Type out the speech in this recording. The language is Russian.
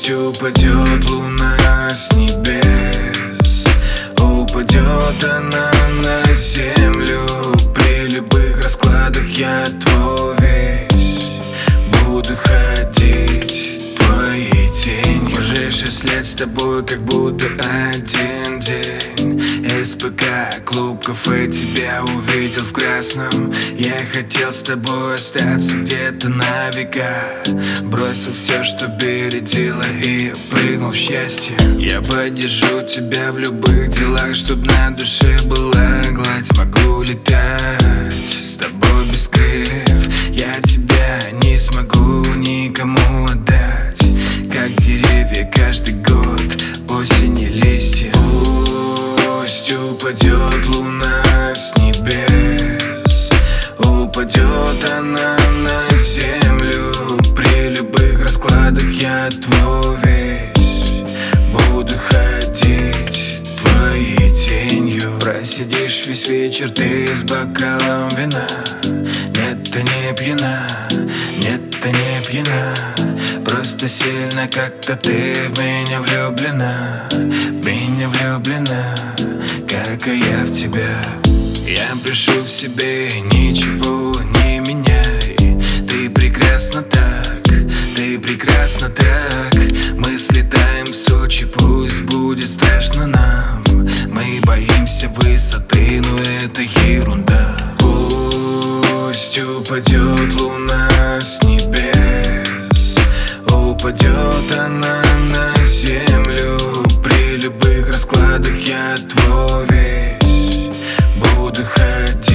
Пусть упадет луна с небес, упадет она на землю. При любых раскладах я твой весь, буду ходить твоей тенью. Уже 6 лет с тобой, как будто один день. СПК, клуб, кафе, тебя увидел в красном. Я хотел с тобой остаться где-то на века. Бросил все, что бередило, и прыгнул в счастье. Я поддержу тебя в любых делах, чтоб на душе была гладь. Могу летать с тобой без крыльев. Я тебя не смогу никому отдать. Как деревья каждый год, осень и листья. Пусть упадет луна с небес, упадет она на землю. При любых раскладах я твой весь, буду ходить твоей тенью. Просидишь весь вечер ты с бокалом вина. Нет, ты не пьяна, нет, ты не пьяна. Просто сильно как-то ты в меня влюблена, в меня влюблена, как и я в тебя. Я пишу в себе, ничего не меняй. Ты прекрасна так, ты прекрасна так. Мы слетаем в Сочи, пусть будет страшно нам. Мы боимся высоты, но это ерунда. Пусть упадет луна с небес, упадет она на землю. При любых раскладах я твой весь, буду ходить